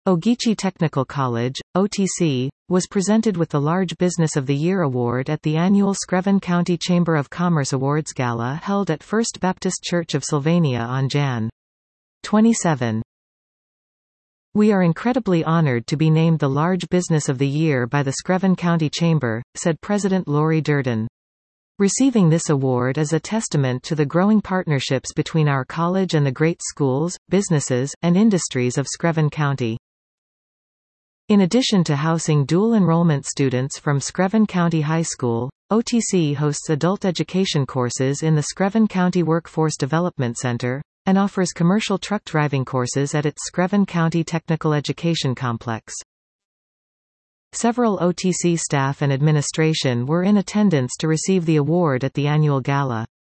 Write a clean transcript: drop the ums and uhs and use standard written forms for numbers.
Ogeechee Technical College, OTC, was presented with the Large Business of the Year award at the annual Screven County Chamber of Commerce Awards Gala held at First Baptist Church of Sylvania on Jan. 27. "We are incredibly honored to be named the Large Business of the Year by the Screven County Chamber," said President Lori Durden. "Receiving this award is a testament to the growing partnerships between our college and the great schools, businesses, and industries of Screven County." In addition to housing dual enrollment students from Screven County High School, OTC hosts adult education courses in the Screven County Workforce Development Center, and offers commercial truck driving courses at its Screven County Technical Education Complex. Several OTC staff and administration were in attendance to receive the award at the annual gala.